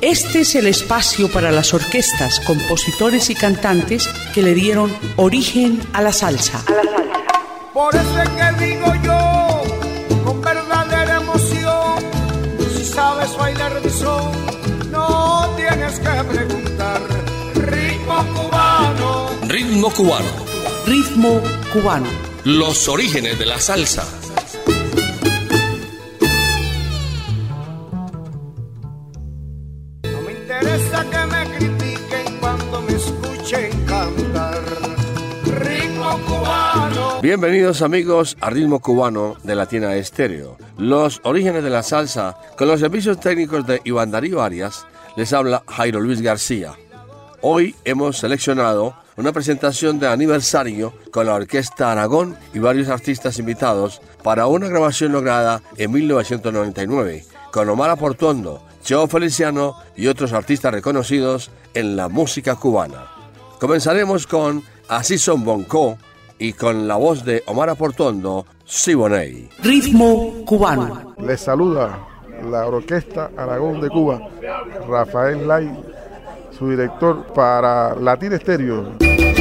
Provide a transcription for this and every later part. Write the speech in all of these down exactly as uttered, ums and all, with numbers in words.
Este es el espacio para las orquestas, compositores y cantantes que le dieron origen a la salsa. A la salsa. Por eso es que digo yo, con verdadera emoción, si sabes bailar de son, no tienes que preguntar. Ritmo cubano. Ritmo cubano. Ritmo cubano. Los orígenes de la salsa. No me interesa que me critiquen cuando me escuchen cantar. Ritmo cubano. Bienvenidos amigos a Ritmo Cubano de Latina Estéreo. Los orígenes de la salsa, con los servicios técnicos de Iván Darío Arias, les habla Jairo Luis García. Hoy hemos seleccionado una presentación de aniversario con la Orquesta Aragón y varios artistas invitados para una grabación lograda en mil novecientos noventa y nueve con Omar Aportuondo, Cheo Feliciano y otros artistas reconocidos en la música cubana. Comenzaremos con Así Son Bonco y con la voz de Omar Aportuondo, Siboney. Ritmo cubano. Les saluda la Orquesta Aragón de Cuba, Rafael Lai, su director para Latina Estéreo.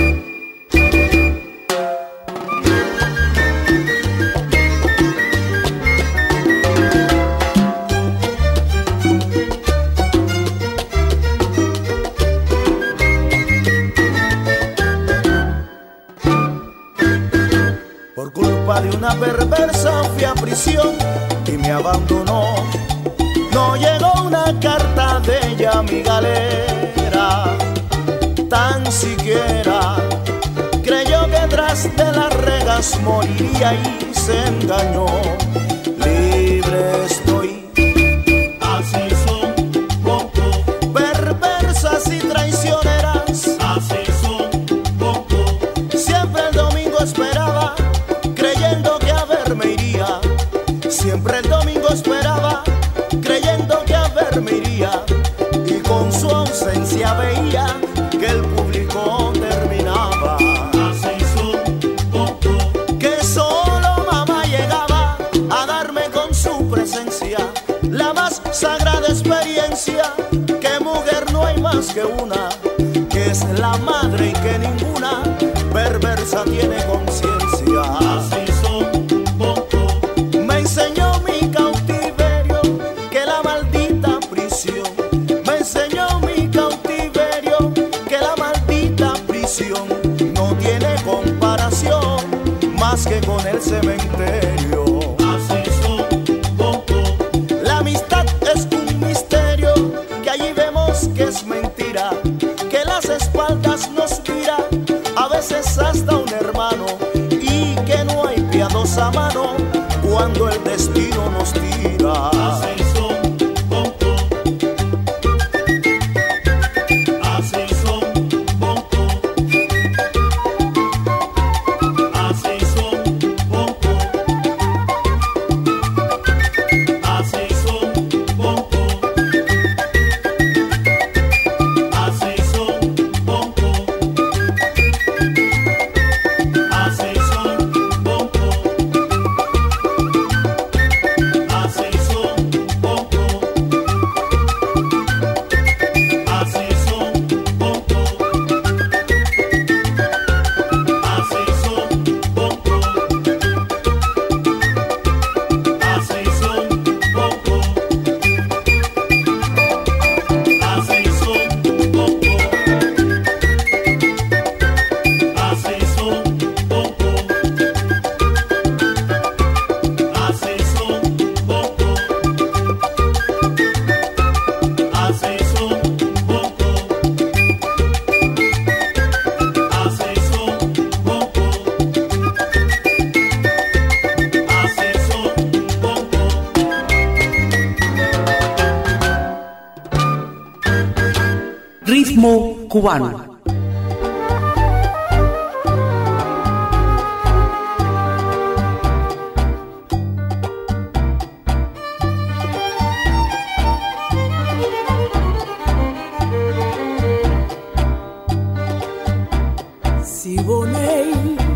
Por culpa de una perversa fui a prisión y me abandonó. No llegó una carta de ella a mi galera, tan siquiera creyó que tras de las regas moriría y se engañó. Libre estoy. Así son poco perversas y traicioneras. Así son poco. Siempre el domingo esperaba, creyendo que a verme iría. Siempre el domingo esperaba, creyendo que a verme iría, y con su ausencia veía que el público terminaba. Así son poco, que solo mamá llegaba a darme con su presencia la más sagrada experiencia, que mujer no hay más que una, que es la madre y que ninguna perversa tiene conciencia. Así son poco, me enseñó mi cautiverio, que la maldita prisión. Me enseñó mi cautiverio, que la maldita prisión no tiene comparación más que con el cementerio. Así son poco, la amistad es un misterio, que allí vemos que es mentira, que las espaldas nos tira, a veces hasta un hermano, y que no hay piadosa mano cuando el destino nos tira. Así son poco, así son poco, así son poco, así son poco, así son poco, así son poco. Así son poco, así son poco, así son poco, así son poco, así son poco, así son poco, así son poco, así son poco, así son poco, así son poco. Ritmo cubano. Siboney,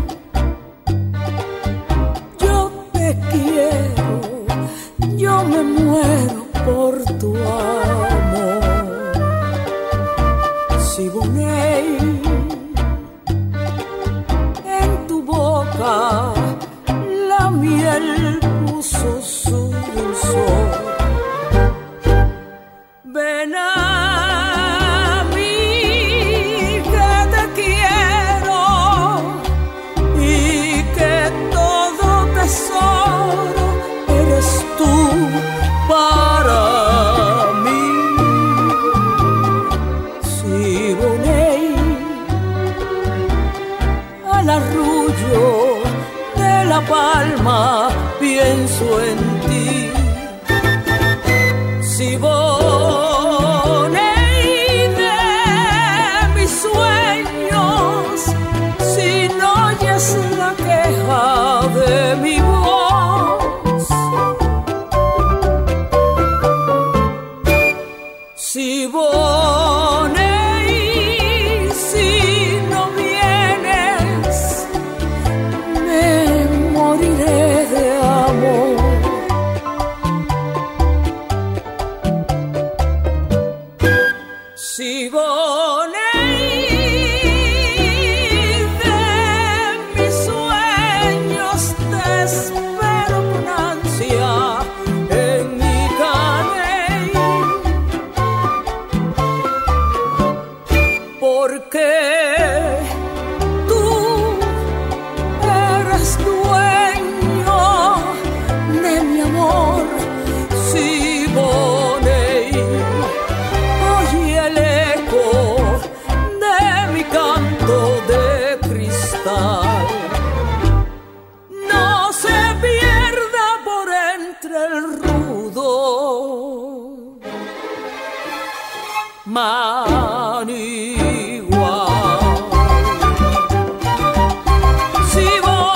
yo te quiero, yo me muero por tu amor. Si Boney de mis sueños, si no oyes la queja de mi voz, si Boney, si no vienes, me moriré de amor. Si Boney de mis sueños, te espero con ansia en mi caney, porque tú eres dueño de mi amor. Si Boney, oye el eco de mi canto de cristal, no se pierda por entre el rudo manigual. Si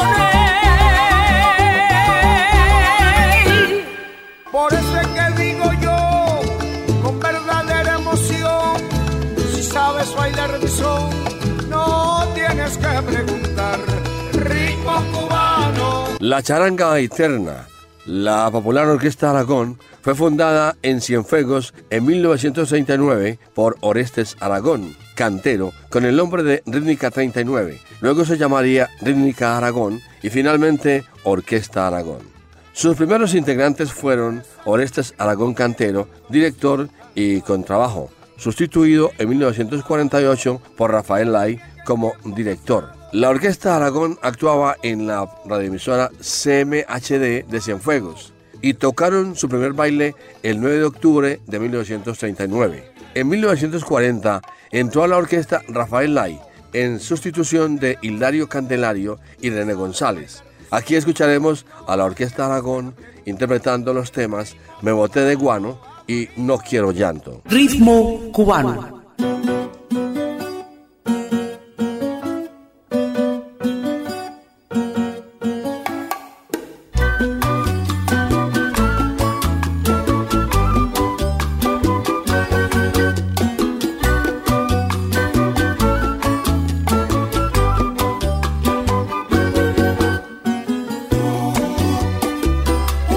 Boney, Por eso es que digo yo, con verdadera emoción, si sabes bailar mi son, no tienes que preguntar, ritmo cubano. La charanga eterna, la popular Orquesta Aragón, fue fundada en Cienfuegos en mil novecientos treinta y nueve por Orestes Aragón, cantero, con el nombre de Rítmica treinta y nueve. Luego se llamaría Rítmica Aragón y finalmente Orquesta Aragón. Sus primeros integrantes fueron Orestes Aragón, cantero, director y contrabajo, sustituido en mil novecientos cuarenta y ocho por Rafael Lay como director. La Orquesta Aragón actuaba en la radioemisora C M H D de Cienfuegos y tocaron su primer baile el nueve de octubre de mil novecientos treinta y nueve. En mil novecientos cuarenta entró a la orquesta Rafael Lay en sustitución de Hildario Candelario y René González. Aquí escucharemos a la Orquesta Aragón interpretando los temas Me boté de guano y No quiero llanto. Ritmo cubano.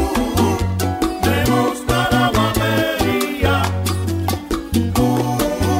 Me gusta la guapería,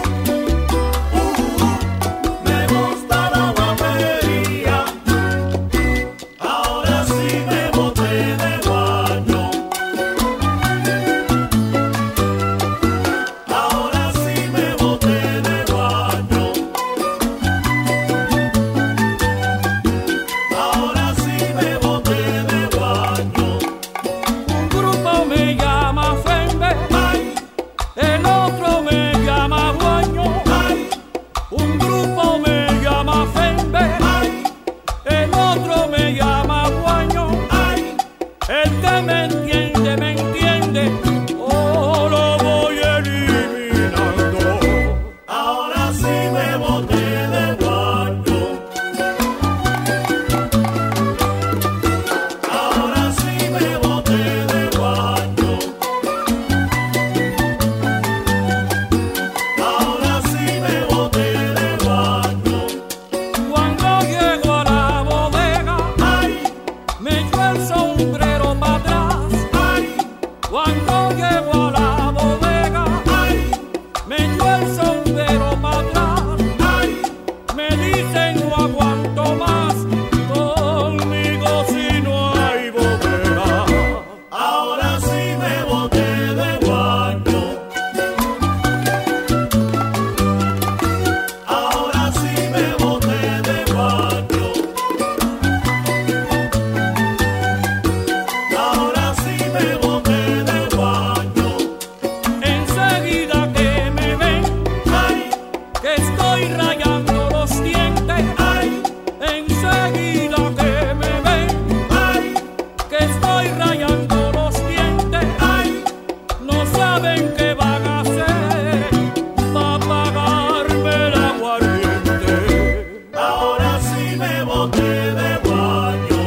saben qué van a hacer para pagarme el aguardiente. Ahora sí me boté de baño.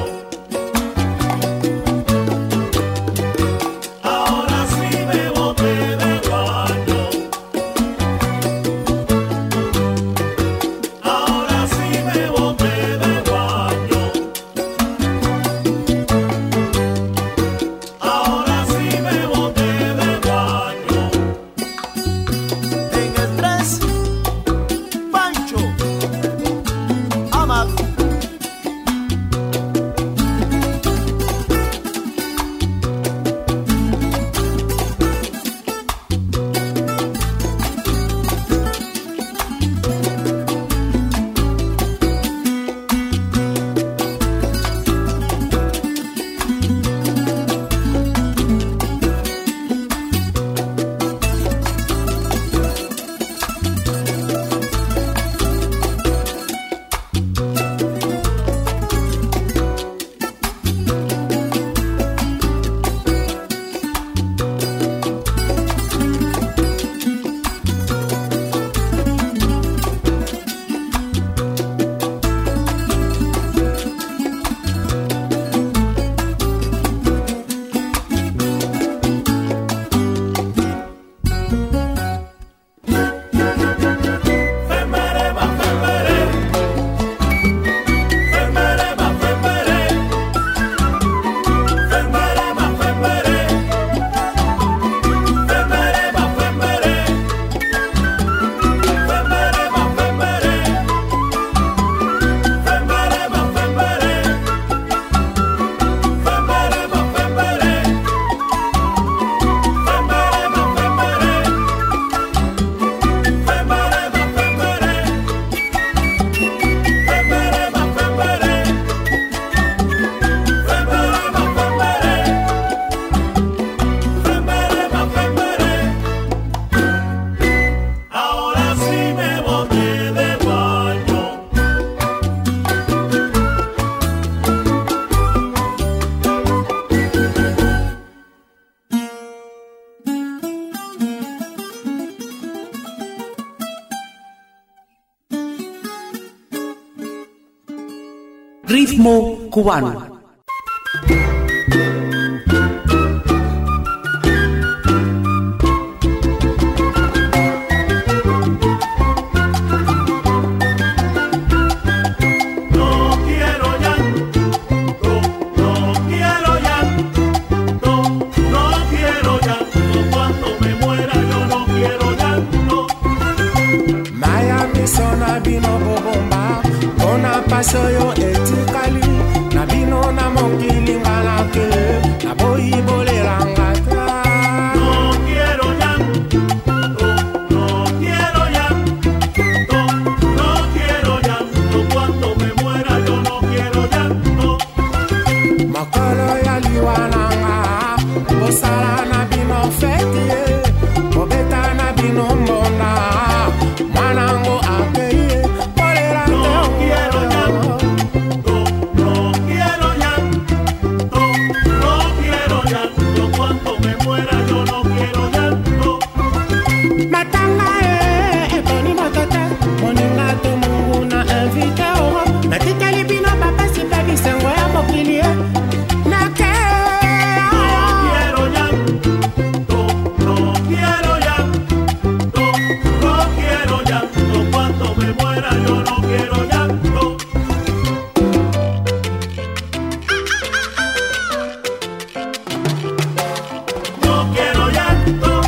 Ahora sí me boté de baño. Ahora sí me boté de baño. Ahora sí me boté de baño. En el tres, Pancho, Amat. Ahora sí me boté de baño. Ritmo cubano. No quiero llanto, no quiero llanto, no quiero llanto. Cuando me muera yo no quiero llanto. Miami sona bino bobomba, ona paso yo etikali, na bino na mokili ngala ke, na boyi boleranga ta. No quiero llanto, no quiero llanto, no quiero llanto. Cuando me muera yo no quiero llanto. Makolo ya liwananga, osala na bino fetie, obeta na bino mbona, manango akeye, boleranga. No quiero llanto, no quiero llanto, no quiero llanto. Cuando me muera yo no quiero llanto. Matanga e boni matata, moninga to mungu na invite o, na tikali bino papa si baby sengo ya mokili e, na ke. No quiero llanto, no quiero llanto, no quiero llanto. Cuando me muera yo no quiero llanto. No quiero llanto.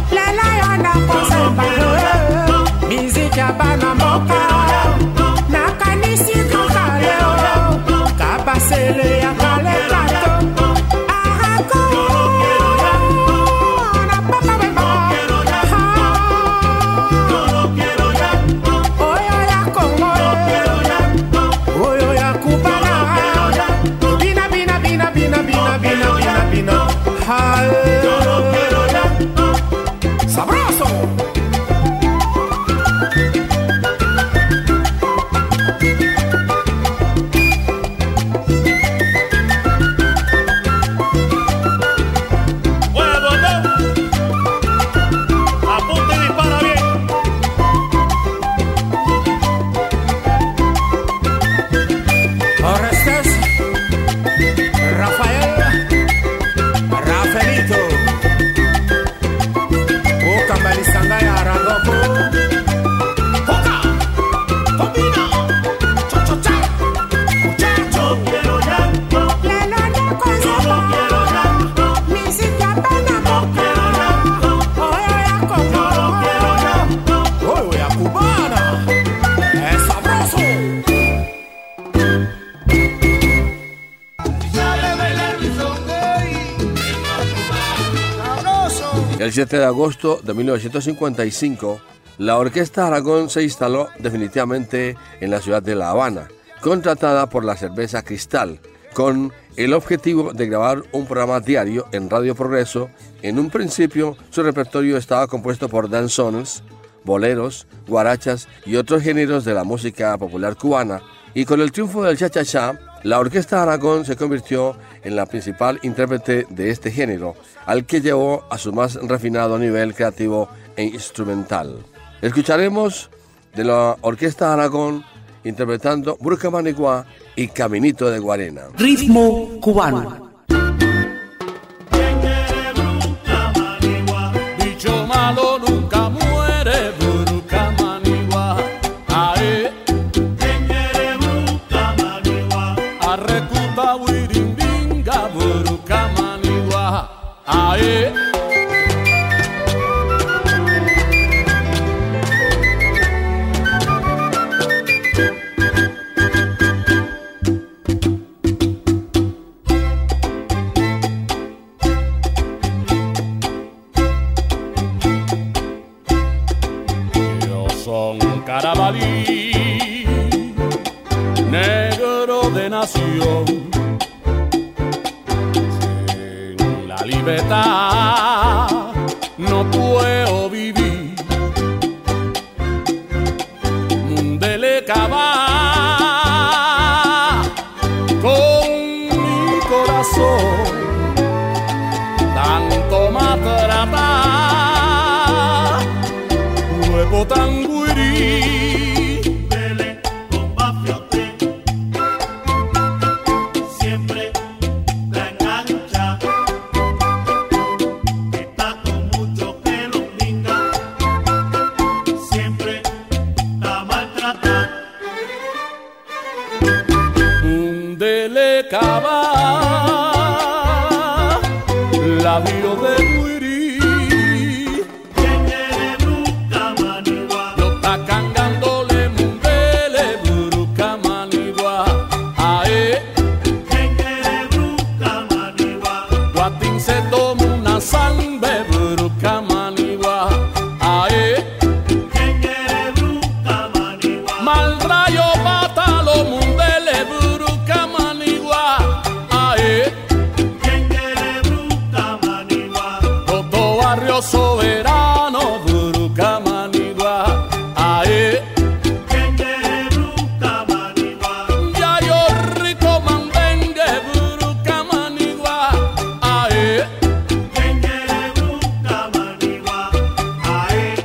siete de agosto de mil novecientos cincuenta y cinco, la Orquesta Aragón se instaló definitivamente en la ciudad de La Habana, contratada por la cerveza Cristal, con el objetivo de grabar un programa diario en Radio Progreso. En un principio, su repertorio estaba compuesto por danzones, boleros, guarachas y otros géneros de la música popular cubana, y con el triunfo del cha-cha-cha, la Orquesta Aragón se convirtió en la principal intérprete de este género, al que llevó a su más refinado nivel creativo e instrumental. Escucharemos de la Orquesta Aragón interpretando Buruca Manigua y Caminito de Guarena. Ritmo cubano. Bicho malo nunca muere, Buruca Manigua. Ae, arrecuta wirindinga, Buruca Manigua. Ae. Carabalí, negro de nación, sin la libertad no puedo vivir. Mundele cava con mi corazón, tanto maltratar, huevo tan Dele con mafiote, siempre la engancha, está con mucho pelo minga, siempre la maltrata. Dele cava la vio de soberano, Buruca Manigua, ae. Quien quiere Buruca Manigua, ya yo rico mandengue, Buruca Manigua, ae. quien quiere Buruca Manigua, ae.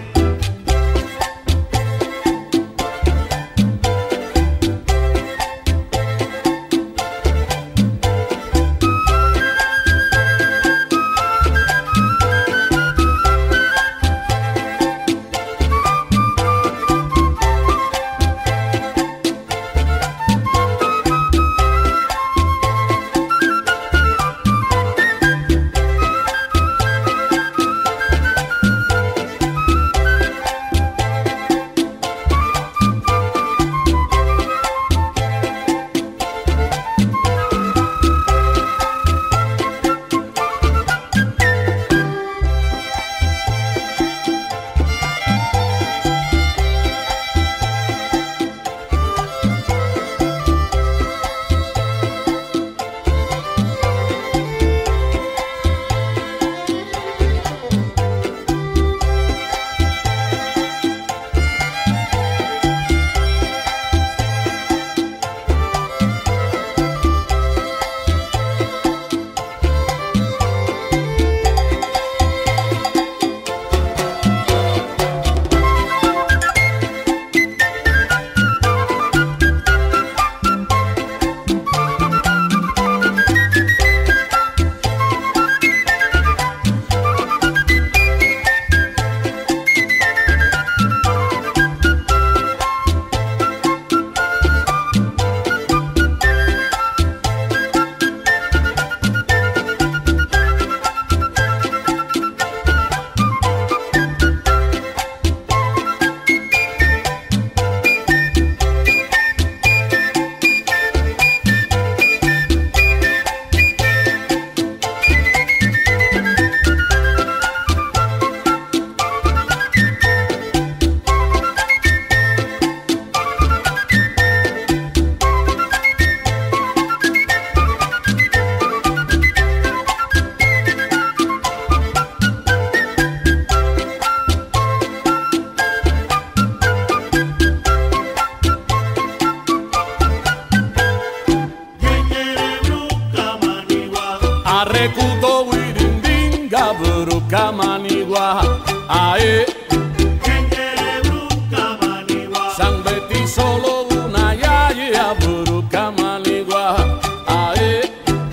Alekuto wirindinga buruka manigua ae San Betty solo una yaya buruka manigua ae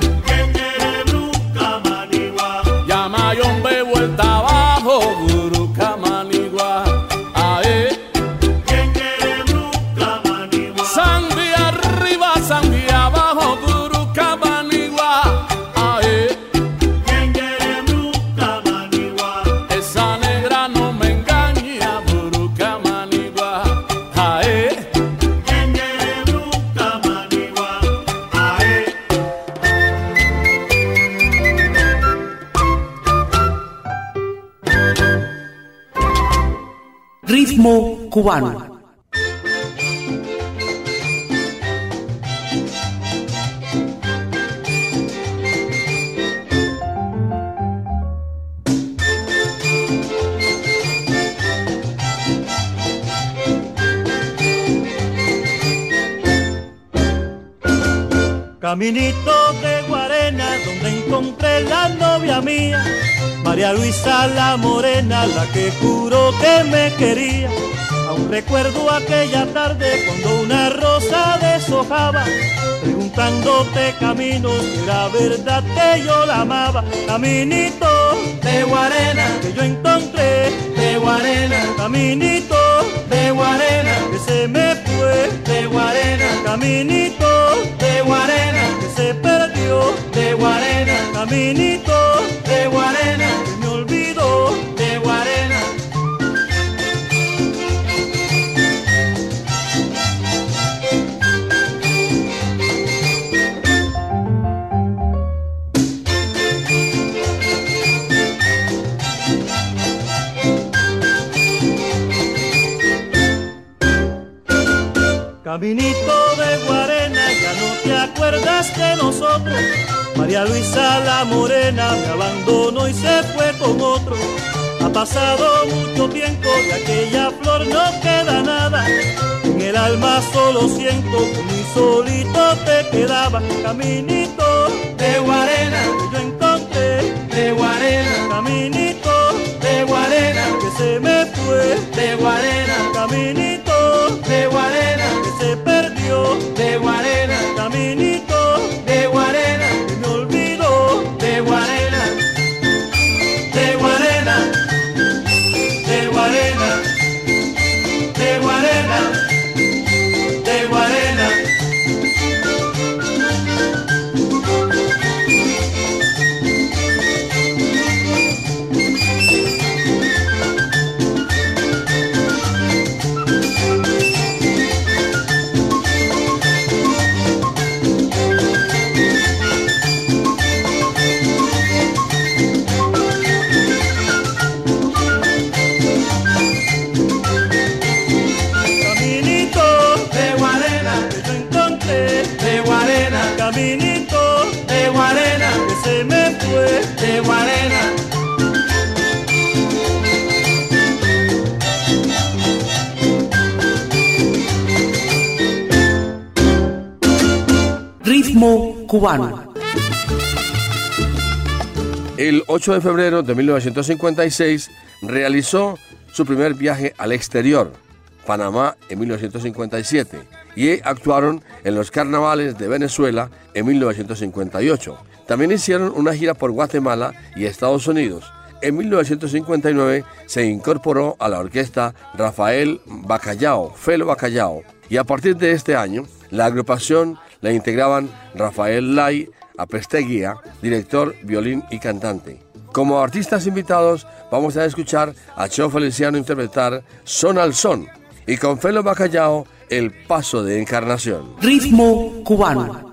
Yamayombe vuelta abajo buruka manigua ae Sangre arriba, sangre abajo buruka manigua ae Esa negra no me engaña buruka manigua ae Ritmo cubano. Caminito de Guarena, donde encontré la novia mía, María Luisa la morena, la que juró que me quería. Aún recuerdo aquella tarde cuando una rosa deshojaba, preguntándote camino si era verdad que yo la amaba. Caminito de Guarena, que yo encontré de Guarena, caminito de Guarena, que se me fue de Guarena, caminito de Guarena, que se perdió de Guarena, caminito de Guarena, que me olvidó de Guarena. Caminito de Guarena, ya no te acuerdas de nosotros. María Luisa la morena me abandonó y se fue con otro. Ha pasado mucho tiempo, de aquella flor no queda nada. En el alma solo siento que muy solito te quedaba. Caminito de Guarena, que yo encontré de Guarena, caminito de Guarena, que se me fue de Guarena, caminito de Guarena, que se perdió de Guarena, caminito de Guarena, que me olvidó de Guarena, de Guarena, de Guarena, de Guarena, de Guarena. Caminito de Guarena, que se me fue de Guarena. Ritmo cubano. El ocho de febrero de mil novecientos cincuenta y seis realizó su primer viaje al exterior, Panamá en mil novecientos cincuenta y siete, y actuaron en los carnavales de Venezuela en mil novecientos cincuenta y ocho. También hicieron una gira por Guatemala y Estados Unidos. En mil novecientos cincuenta y nueve se incorporó a la orquesta Rafael Bacallao, Felo Bacallao, y a partir de este año la agrupación la integraban Rafael Lai Apesteguía, director, violín y cantante. Como artistas invitados vamos a escuchar a Cheo Feliciano interpretar Son al Son, y con Felo Bacallao, El Paso de Encarnación. Ritmo cubano.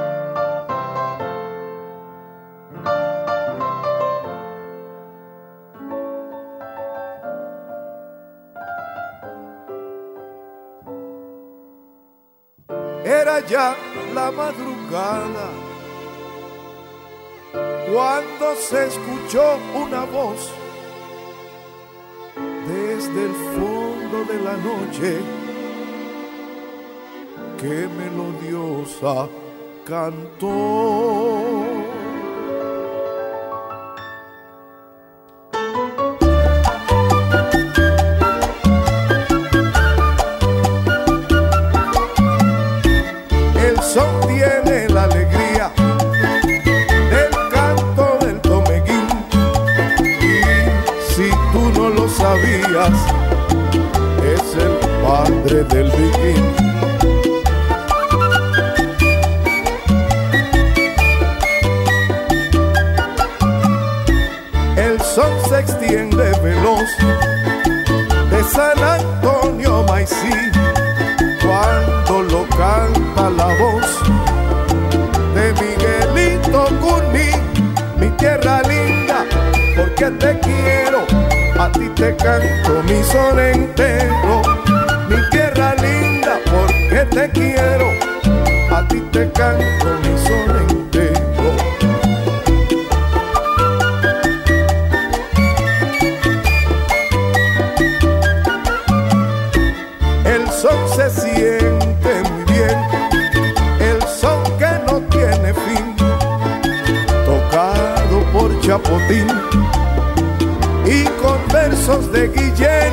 Era ya la madrugada cuando se escuchó una voz desde el fondo de la noche. Qué melodiosa cantó. lo sabías, es el padre del bikini. El sol se extiende veloz de San Antonio Maicí cuando lo canta la voz de Miguelito Cuní. Mi tierra linda, porque te quiero, a ti te canto mi son entero. Mi tierra linda, porque te quiero, a ti te canto mi son entero. El son se siente muy bien, el son que no tiene fin, tocado por Chapotín y con versos de Guillén.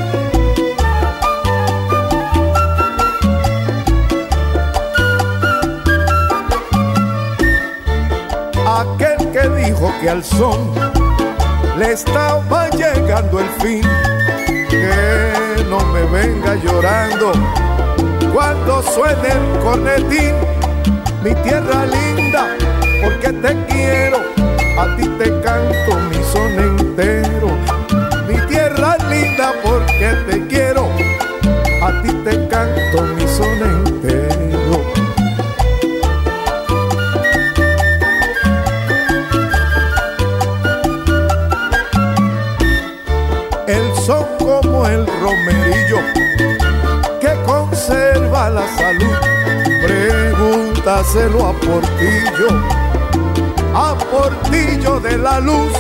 Aquel que dijo que al son le estaba llegando el fin, que no me venga llorando cuando suene el cornetín. Mi tierra linda, porque te quiero, a ti te canto mi son entero. Mi tierra linda, porque te quiero, a ti te canto mi son entero. El son como el romerillo que conserva la salud, pregúntaselo a Portillo, a Portillo de la Luz.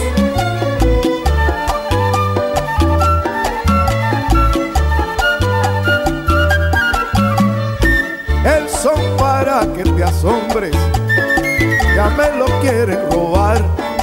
El son para que te asombres, ya me lo quieren robar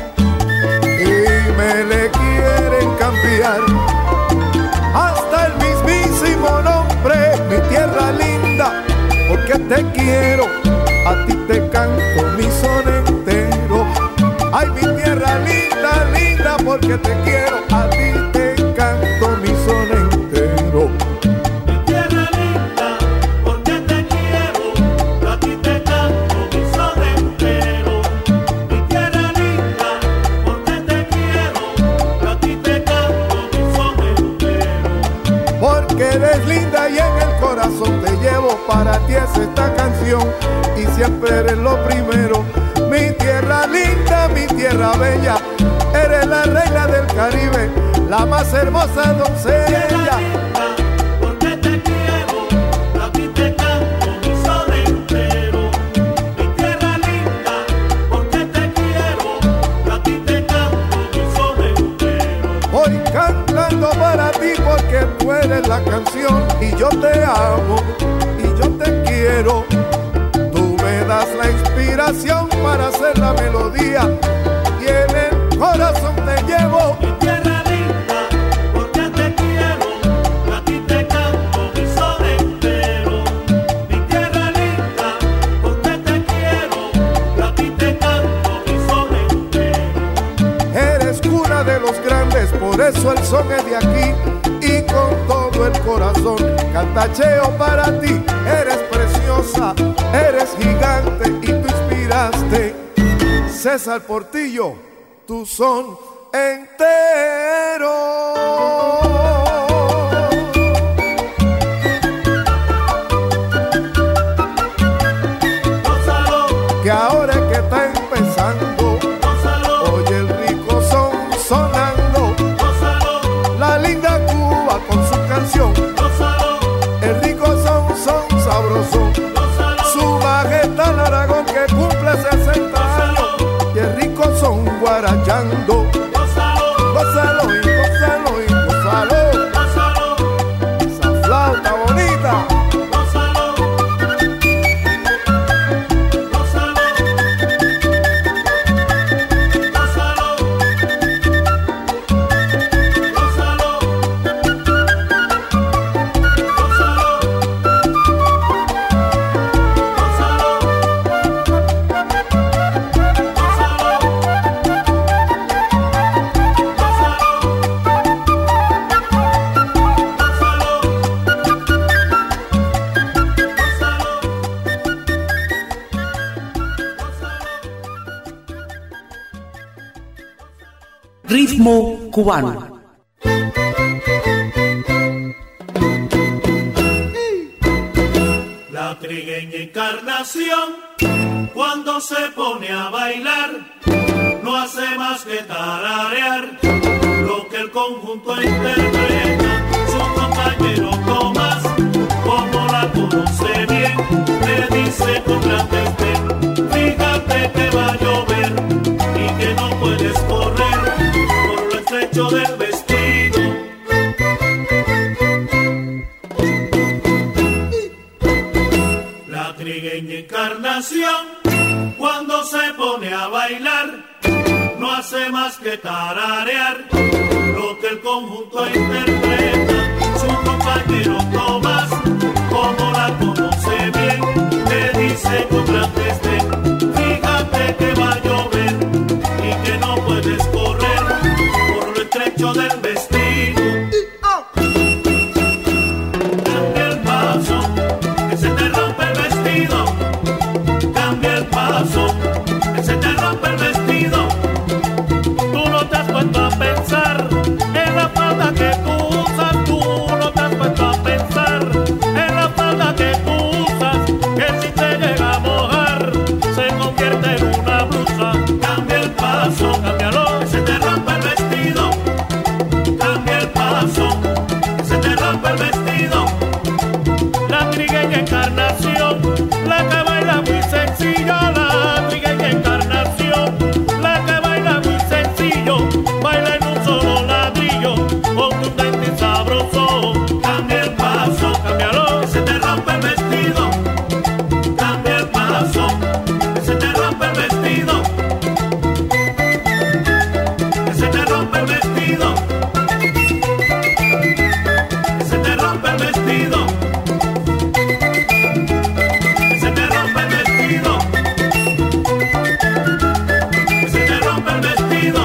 y me le quieren cambiar hasta el mismísimo nombre. Mi tierra linda, porque te quiero, a ti te canto mi son entero. Ay, mi tierra linda, linda, porque te quiero, a ti te canto mi son entero. Mi tierra linda, porque te quiero, a ti te canto mi son entero. Mi tierra linda, porque te quiero, a ti te canto mi son entero. Porque eres linda y en el corazón te llevo, para ti es esta canción y siempre eres lo primero. Mi tierra linda, mi tierra bella, eres la reina del Caribe, la más hermosa doncella. Porque te quiero, a ti te canto mi son entero. Mi tierra linda, porque te quiero, a ti te canto mi son entero. Voy cantando para ti porque tú eres la canción y yo te amo y yo te quiero. Tú me das la inspiración para hacer la melodía y en el corazón te llevo. Mi tierra linda, porque te quiero, a ti te canto mi son entero. Mi tierra linda, porque te quiero, a ti te canto mi son entero. Eres cuna de los grandes, por eso el son es de aquí y con todo el corazón cantacheo para ti. Eres preciosa, eres gigante y tú inspiraste. César Portillo, tu son entero. Que ahora es que está empezando, oye el rico son sonando, la linda Cuba con su canción, el rico son son sabroso, su majestad Aragón que cumple sesenta años y el rico son guarachando. Gózalo y gózalo y gózalo, esa flauta bonita. ritmo cubano. La trigueña Encarnación, cuando se pone a bailar, no hace más que tararear lo que el conjunto interpreta. Su compañero Tomás, como la conoce bien, le dice con gran desdén: fíjate que va a llover y que no puedes correr por lo estrecho del vestido. La trigueña Encarnación, cuando se pone a bailar, no hace más que tararear lo que el conjunto interpreta. Su compañero Tomás, como la conoce bien, le dice con gran desdén: fíjate que va a llover y que no puedes correr por lo estrecho del vestido. Cambia el paso, que se te rompe el vestido. Cambia el paso, que se te rompe el vestido. Tú no te has puesto a pensar en la falda que tú usas. Tú no te has puesto a pensar en la falda que tú usas, que si te llega a mojar se convierte en una blusa. Cambia el paso, cámbialo, que se te rompe el vestido. Cambia el paso, que se te rompe el vestido. La trigueña Encarnación, la que baila muy sencillo. La trigueña Encarnación, la que baila muy sencillo, baila en un solo ladrillo, contundente y sabroso. Cambia el paso, cámbialo, que se te rompe el vestido. Cambia el paso, que se te rompe el vestido. Que se te rompe el vestido. Que se te rompe el vestido. Que se te rompe el vestido. Que se te rompe el vestido.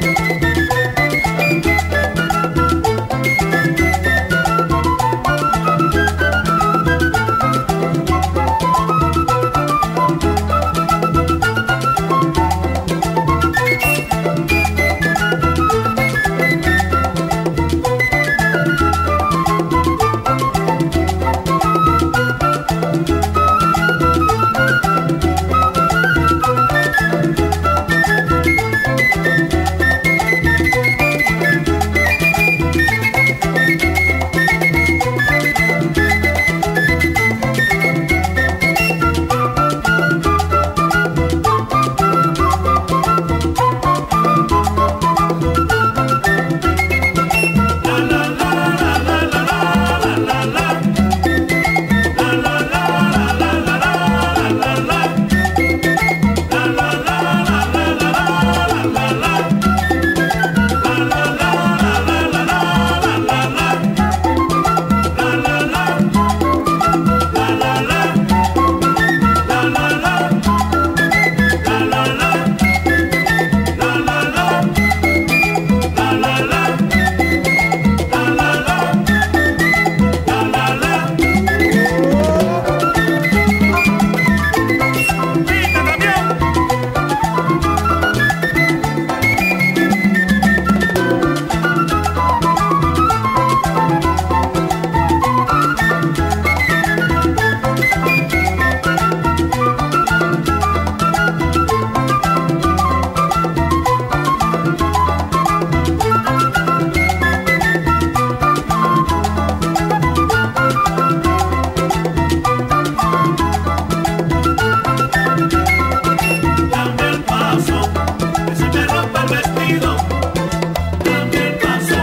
Cambia el paso, que se te rompe el vestido. Cambia el paso.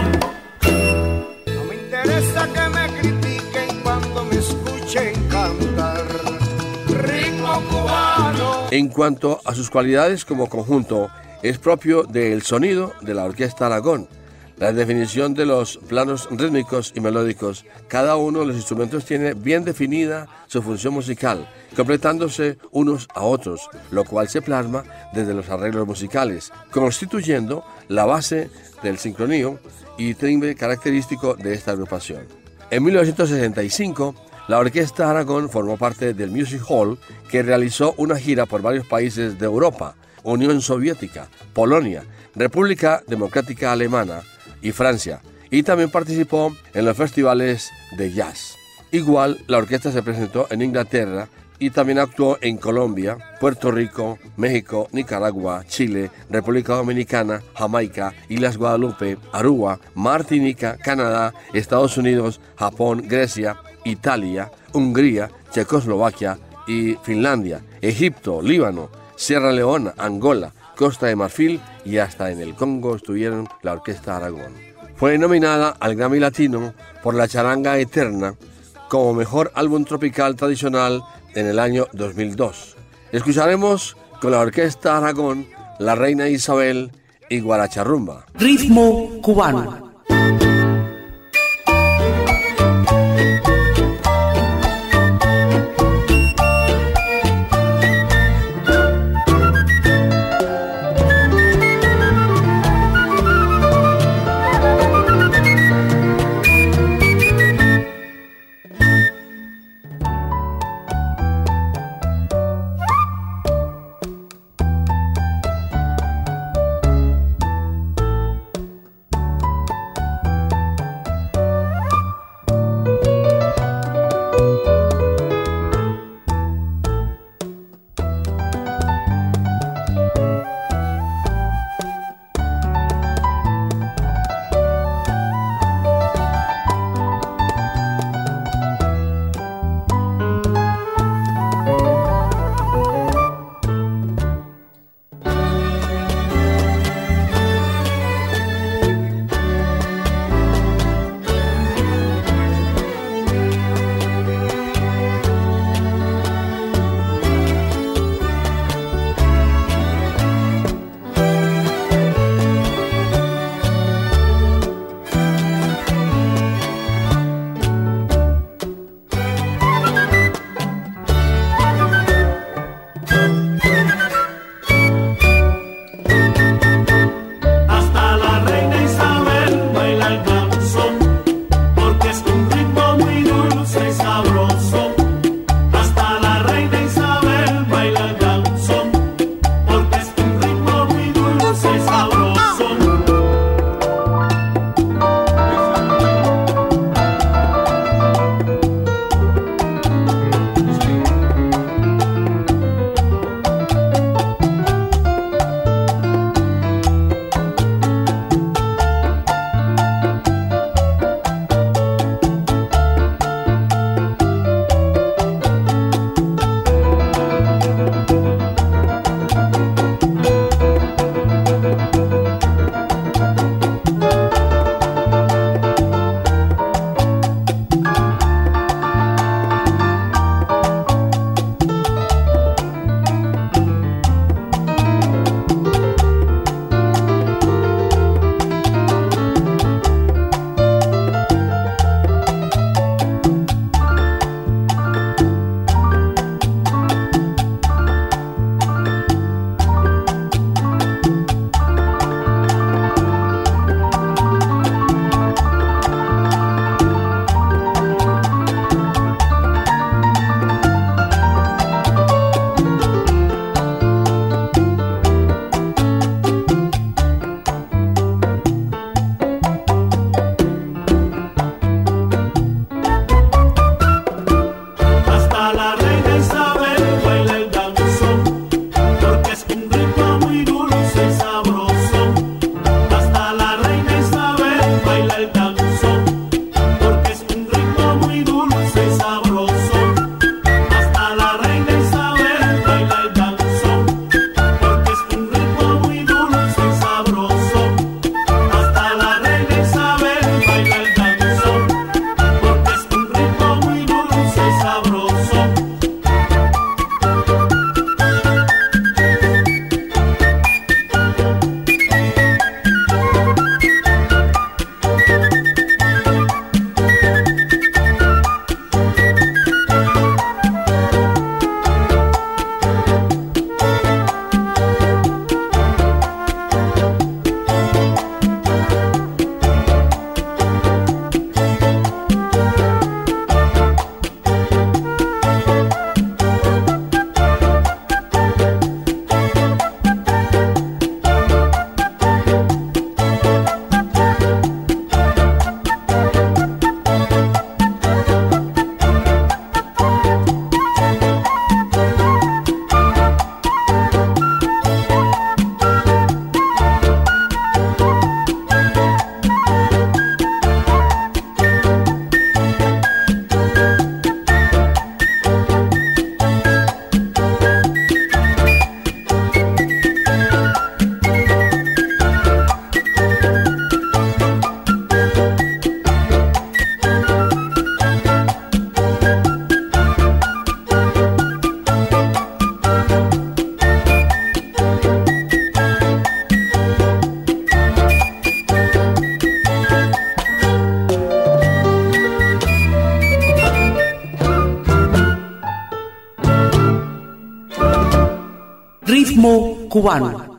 No me interesa que me critiquen cuando me escuchen cantar ritmo cubano. En cuanto a sus cualidades como conjunto, es propio del sonido de la Orquesta Aragón. La definición de los planos rítmicos y melódicos. Cada uno de los instrumentos tiene bien definida su función musical, completándose unos a otros, lo cual se plasma desde los arreglos musicales, constituyendo la base del sincronío y timbre característico de esta agrupación. En mil novecientos sesenta y cinco, la Orquesta Aragón formó parte del Music Hall, que realizó una gira por varios países de Europa, Unión Soviética, Polonia, República Democrática Alemana y Francia, y también participó en los festivales de jazz. Igual, la orquesta se presentó en Inglaterra y también actuó en Colombia, Puerto Rico, México, Nicaragua, Chile, República Dominicana, Jamaica, Islas Guadalupe, Aruba, Martinica, Canadá, Estados Unidos, Japón, Grecia, Italia, Hungría, Checoslovaquia y Finlandia, Egipto, Líbano, Sierra Leona, Angola, Costa de Marfil y hasta en el Congo estuvieron la Orquesta Aragón. Fue nominada al Grammy Latino por La Charanga Eterna como mejor álbum tropical tradicional en el año dos mil dos. Escucharemos con la Orquesta Aragón La Reina Isabel y Guaracharrumba. Ritmo cubano. cubano.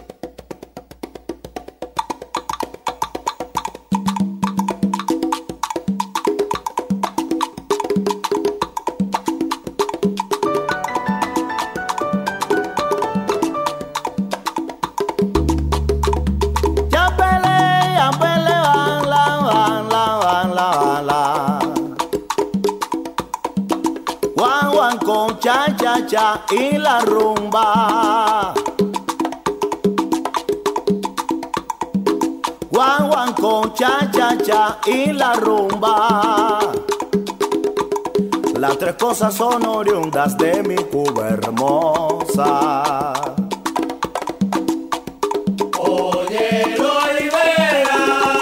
Cha, cha, cha, y la rumba. Guan, guan, con cha, cha, cha, y la rumba. Las tres cosas son oriundas de mi Cuba hermosa. Oye, Olivera,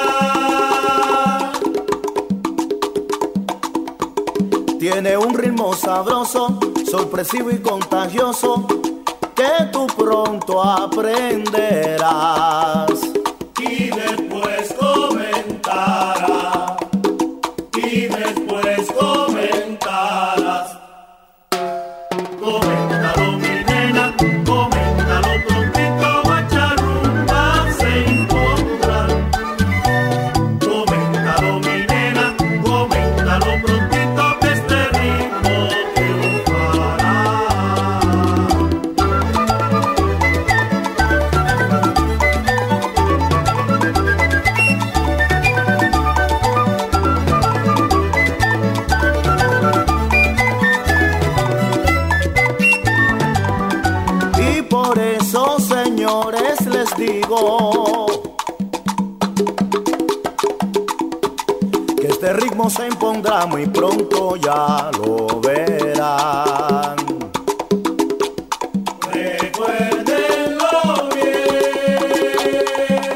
tiene un ritmo sabroso, sorpresivo y contagioso, que tú pronto aprenderás. Y después comentarás, y después comentarás. Coméntalo, mi nena, coméntalo prontito, guacharumba se impondrá. Coméntalo, mi nena, coméntalo prontito, que este ritmo triunfará. Y por eso, señores, les digo que este ritmo se impondrá muy pronto, ya lo verán. Recuérdenlo bien,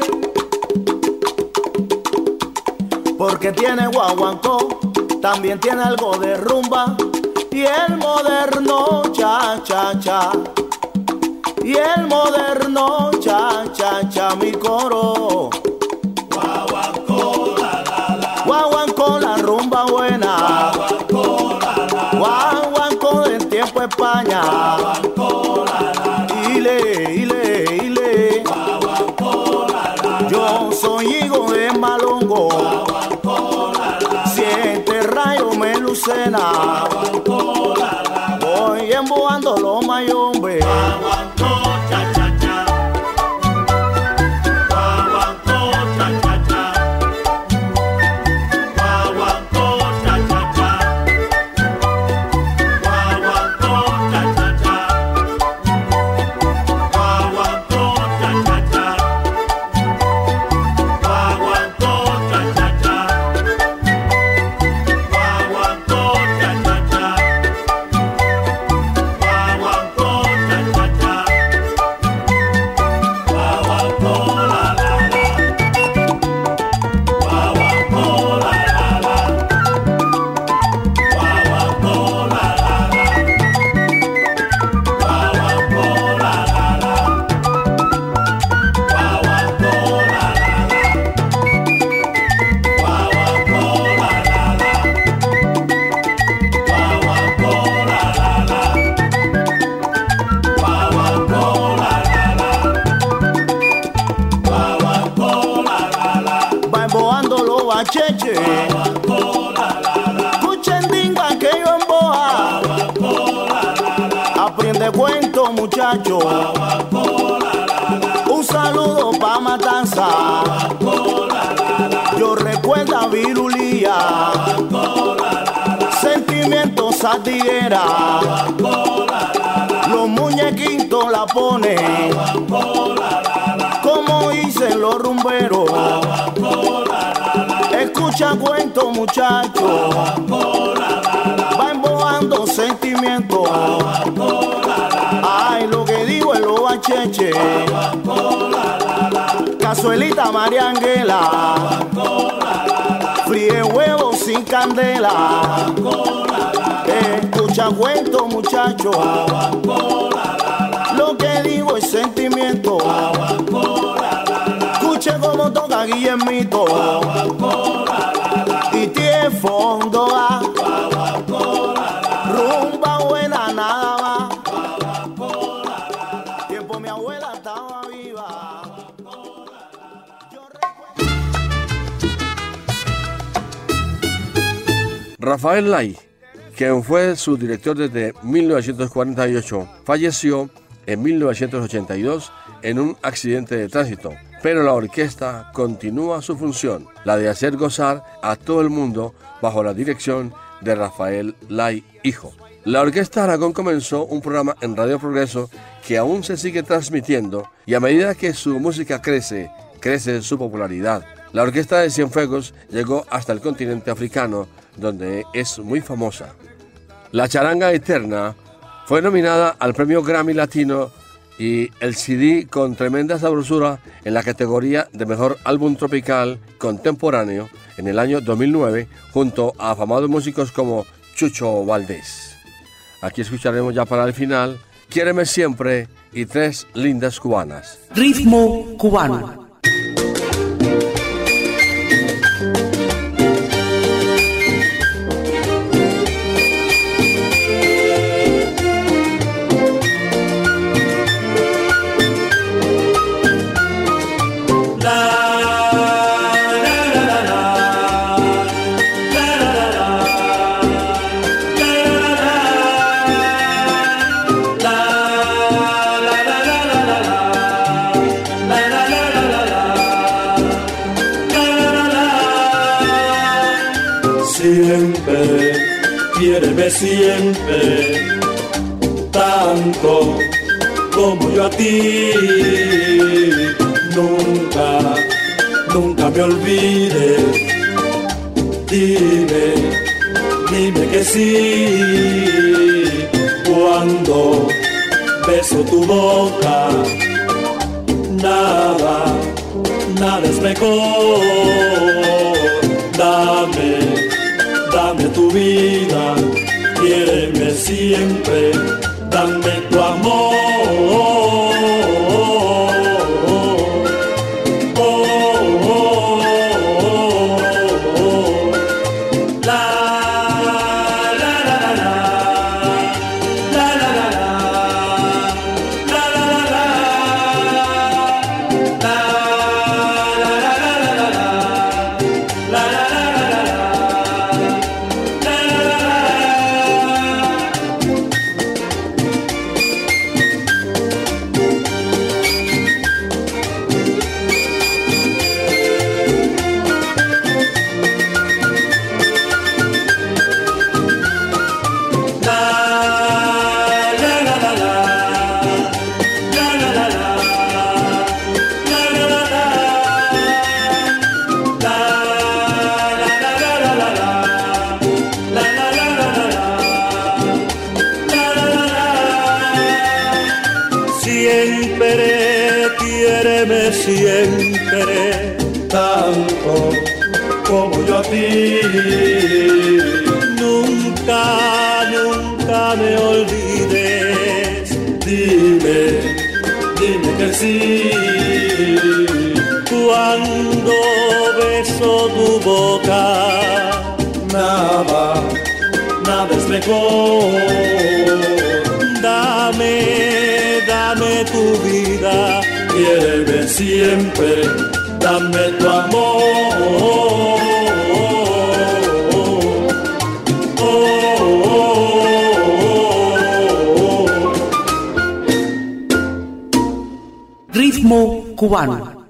porque tiene guaguancó, también tiene algo de rumba y el moderno cha cha cha. Y el moderno cha cha cha, mi coro. Guaguancó la la la, guaguancó la rumba buena. Guaguancó la la la, guaguancó del tiempo España. Guaguancó la la la, ile, ile, ile. Guaguancó la la la, yo soy hijo de Malongo. Guaguancó la la la, siete rayos me lucena. Guaguancó la la la, voy emboando los mayombe. Cheche, cuchendinga que yo emboja, aprende cuento muchacho, un saludo pa' Matanza, yo recuerdo a Virulía, sentimientos satiguera, los muñequitos la ponen, como dicen los rumberos. Escucha cuento muchacho, va embobando sentimientos. Ay, lo que digo es lo bacheche. Cazuelita María Ángela, fríe huevos sin candela. Escucha cuento muchacho, lo que digo es sentimiento. Escuche como toca Guillermito, y tiene fondo a rumba buena nada más. Tiempo mi abuela. Rafael Lai, quien fue su director desde mil novecientos cuarenta y ocho, falleció en mil novecientos ochenta y dos en un accidente de tránsito, pero la orquesta continúa su función, la de hacer gozar a todo el mundo bajo la dirección de Rafael Lai hijo. La Orquesta Aragón comenzó un programa en Radio Progreso que aún se sigue transmitiendo, y a medida que su música crece, crece su popularidad. La Orquesta de Cienfuegos llegó hasta el continente africano, donde es muy famosa. La Charanga Eterna fue nominada al Premio Grammy Latino y el C D con tremenda sabrosura en la categoría de Mejor Álbum Tropical Contemporáneo en el año dos mil nueve, junto a afamados músicos como Chucho Valdés. Aquí escucharemos ya para el final Quiéreme Siempre y Tres Lindas Cubanas. Ritmo cubano. Siempre, quiéreme siempre, tanto como yo a ti. Nunca, nunca me olvides. Dime, dime que sí. Cuando beso tu boca, nada, nada es mejor. Dame, dame tu vida, quiéreme siempre, dame tu amor. Siempre, tanto como yo a ti. Nunca, nunca me olvides. Dime, dime que sí. Cuando beso tu boca, nada, nada es mejor. Dame, dame tu vida, quiéreme siempre, dame tu amor. Oh, oh, oh, oh. Ritmo cubano.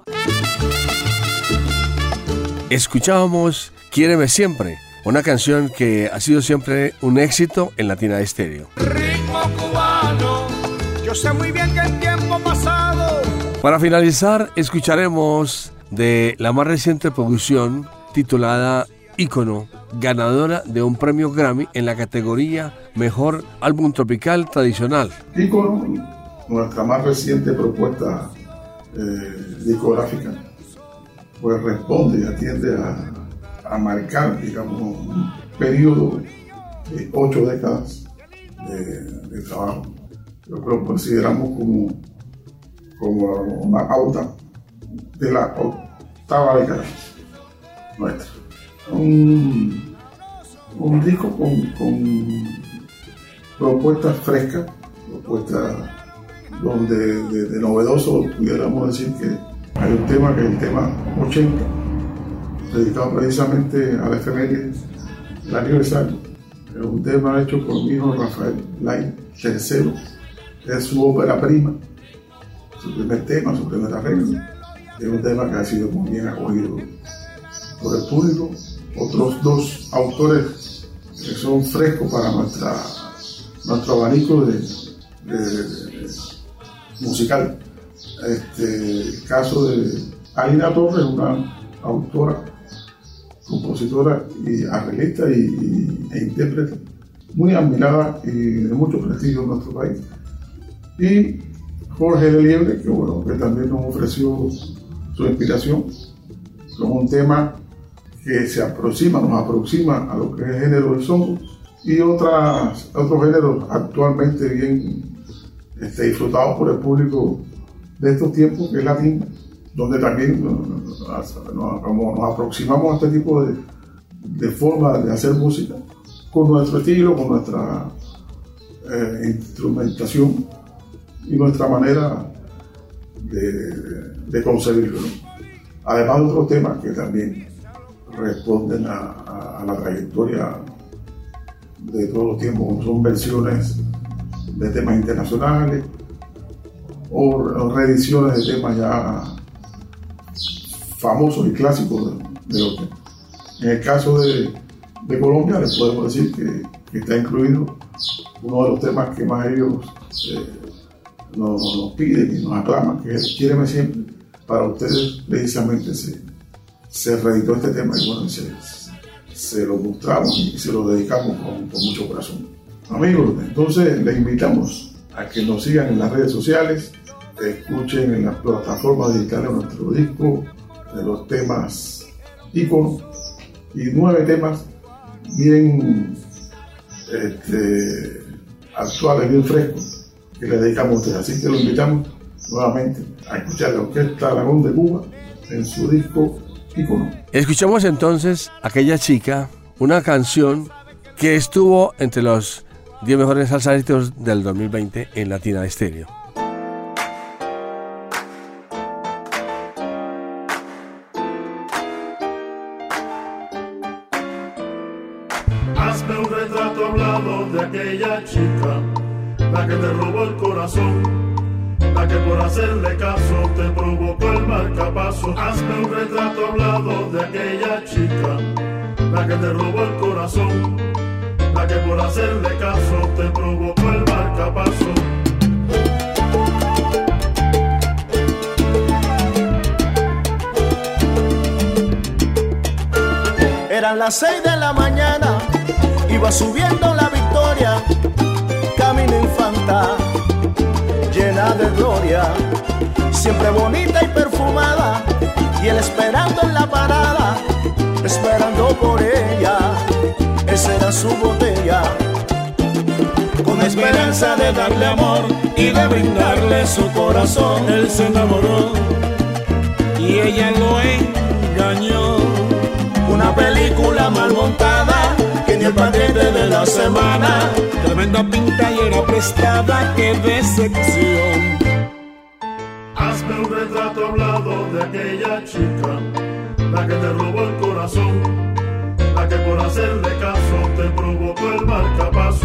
Escuchábamos Quiéreme Siempre, una canción que ha sido siempre un éxito en Latina Estéreo. Ritmo cubano, yo sé muy bien que el tiempo pasado. Para finalizar, escucharemos de la más reciente producción titulada Ícono, ganadora de un premio Grammy en la categoría Mejor Álbum Tropical Tradicional. Ícono, nuestra más reciente propuesta eh, discográfica, pues responde y atiende a, a marcar, digamos, un periodo de ocho décadas de, de trabajo. Lo que lo consideramos como, como una pauta de la octava década nuestra. Un, un disco con, con propuestas frescas, propuestas donde de, de novedoso pudiéramos decir que hay un tema que es el tema ochenta, dedicado precisamente a la efeméride el aniversario. Es un tema hecho por mi hijo Rafael Lai tercero. Es su ópera prima, su primer tema, su primer arreglo. Es un tema que ha sido muy bien acogido por el público. Otros dos autores que son frescos para nuestra, nuestro abanico de, de, de, de musical. Este, el caso de Alina Torres, una autora, compositora y arreglista y, y, e intérprete muy admirada y de mucho prestigio en nuestro país. Y Jorge de Liebre, que, bueno, que también nos ofreció su inspiración con un tema que se aproxima, nos aproxima a lo que es el género del son y otras, otros géneros actualmente bien este, disfrutados por el público de estos tiempos, que es latino, donde también nos, nos, como nos aproximamos a este tipo de, de forma de hacer música con nuestro estilo, con nuestra eh, instrumentación y nuestra manera de, de concebirlo, ¿no? Además de otros temas que también responden a, a, a la trayectoria de todos los tiempos, como son versiones de temas internacionales o, o reediciones de temas ya famosos y clásicos de, de los temas. En el caso de, de Colombia, les podemos decir que, que está incluido uno de los temas que más ellos eh, nos, nos piden y nos aclaman, que es Quiéreme Siempre. Para ustedes precisamente se, se reeditó este tema y bueno, se, se lo mostramos y se lo dedicamos con, con mucho corazón. Amigos, entonces les invitamos a que nos sigan en las redes sociales, escuchen en las plataformas digitales nuestro disco de los temas íconos y nueve temas bien este, actuales, bien frescos que le dedicamos a ustedes. Así que los invitamos nuevamente a escuchar la Orquesta Aragón de Cuba en su disco ícono. Escuchamos entonces Aquella Chica, una canción que estuvo entre los diez mejores salsaritos del dos mil veinte en Latina Estéreo. Hazme un retrato hablado de aquella chica, la que te robó el corazón, la que por hacerle caso te provocó el marcapaso. Hazme un retrato hablado de aquella chica, la que te robó el corazón, la que por hacerle caso te provocó el marcapaso. Eran las seis de la mañana, iba subiendo la Victoria, camino infanta, llena de gloria, siempre bonita y perfumada, y él esperando en la parada, esperando por ella, esa era su botella. Con esperanza de darle amor y de brindarle su corazón, él se enamoró y ella lo engañó. Una película mal montada, que ni el paquete de la semana. Tremenda pinta y era prestada, qué decepción. Hazme un retrato hablado de aquella chica, la que te robó el corazón, la que por hacerle caso te provocó el marcapaso.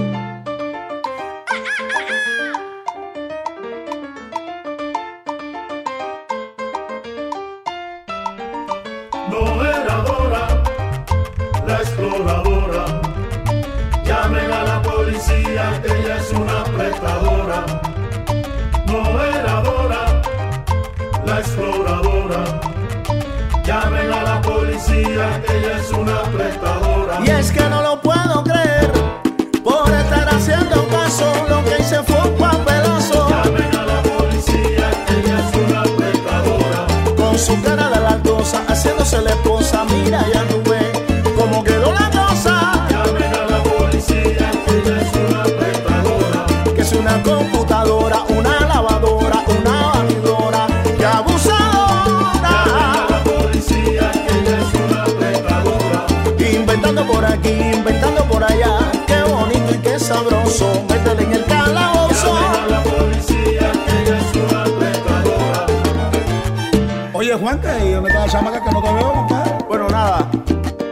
No era Dora, la exploradora. Llamen a la policía, que ella es una prestadora. No era Dora, la exploradora. Llamen a la policía, que ella es una prestadora. Y es que no lo puedo creer, por estar haciendo caso, lo que hice fue un papelazo. Llamen a la policía, que ella es una prestadora. Con su cara de baldosa, haciéndose la esposa, mira ya tú ves cómo quedó la cosa. Llamen a la policía, que ella es una prestadora. Que es una computadora, una lavadora, una batidora, que abusadora. Llamen a la policía, que ella es una prestadora. Inventando por aquí, inventando por allá, qué bonito y qué sabroso, métele en el calabozo. Llamen a la policía, que ella es una prestadora. Oye, Juan, ¿y dónde está la chamaca que no te veo, compadre? Bueno, nada,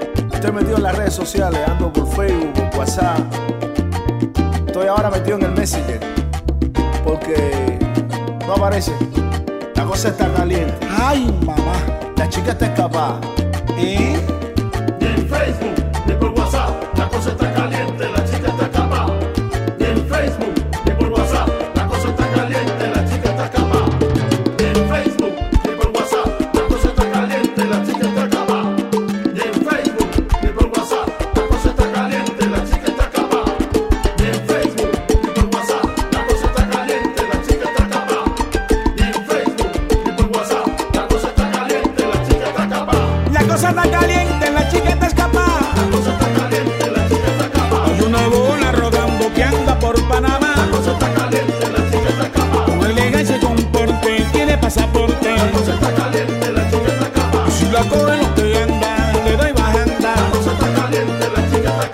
estoy metido en las redes sociales, ando por Facebook, por WhatsApp. Estoy ahora metido en el Messenger porque no aparece. La cosa está caliente. Ay, mamá. La chica está escapada. ¿Eh? Y en Facebook y por WhatsApp, la cosa está caliente, la chica está escapada. Y en Facebook y por WhatsApp, la cosa está caliente, la chica está escapada. Y en Facebook y por WhatsApp, la cosa está caliente, la chica está escapada. Y en Facebook y por WhatsApp, la cosa está caliente, la chica está escapada. Y en Facebook y por WhatsApp, la cosa está caliente, la chica está escapada. Y en Facebook y por WhatsApp, la cosa está caliente, la chica está escapada. La cosa está caliente, la chica está escapada. La cosa está caliente, la chica está escapada. Hay una bola rodando que anda por Panamá. La cosa está caliente, la chica está escapada. Con elegancia y comporte, tiene pasaporte. La cosa está caliente, la chica está escapada. Y si la coge lo que anda, le doy bajanda. La cosa está caliente, la chica está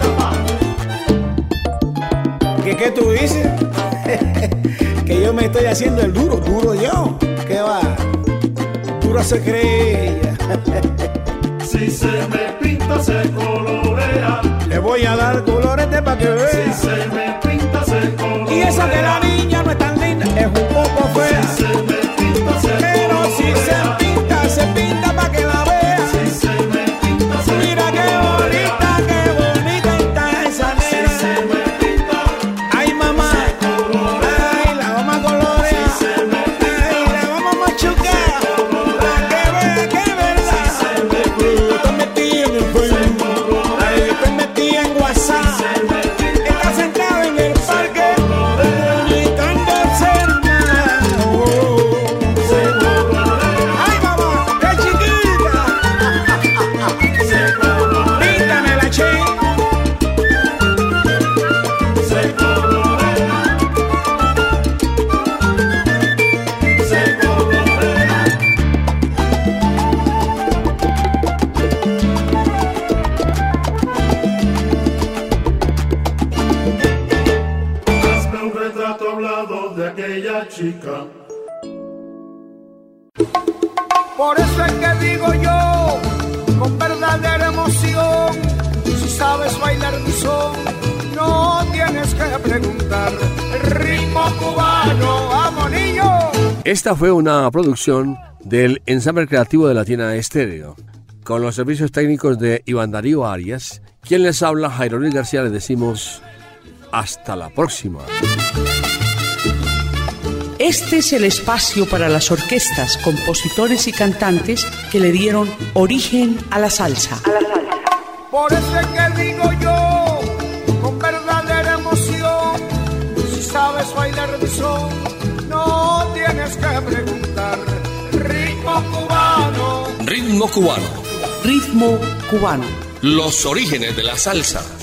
escapada. ¿Qué, qué tú dices? Que yo me estoy haciendo el duro, duro yo. ¿Qué va? Duro se cree ella. Si se me pinta, se colorea. Le voy a dar colorete para que Si vea. se me pinta, se colorea. Y eso que la niña no es tan linda, es un poco fea. Si se me pinta, se Pero si se colorea. pinta, se pinta para que la vea. Si se me pinta, se Mira qué colorea. bonita, qué bonita está esa Si se nena. me pinta, Ay, mamá. Ay, la vamos a colorear. si se me Ay, la vamos a machucar. Para que vea que es verdad. Yo estoy metida en el Facebook. Ay, yo estoy metida en WhatsApp. Está sentada en el parque. Gritando hermano. Ay, mamá, qué chiquita. Píntame la che. se colorea. Se colorea. Hazme un retrato hablado de aquella chica. Por eso es que digo yo, con verdadera emoción, si sabes bailar mi son, no tienes que preguntar. El ritmo cubano, vamos niño. Esta fue una producción del ensamble creativo de Latina Estéreo, con los servicios técnicos de Iván Darío Arias. Quien les habla, Jairo Luis García, les decimos hasta la próxima. Este es el espacio para las orquestas, compositores y cantantes que le dieron origen a la salsa. Por eso es que digo yo, con verdadera emoción, si sabes bailar mi son, no tienes que preguntar. Ritmo cubano. Ritmo cubano. Ritmo cubano. Los orígenes de la salsa.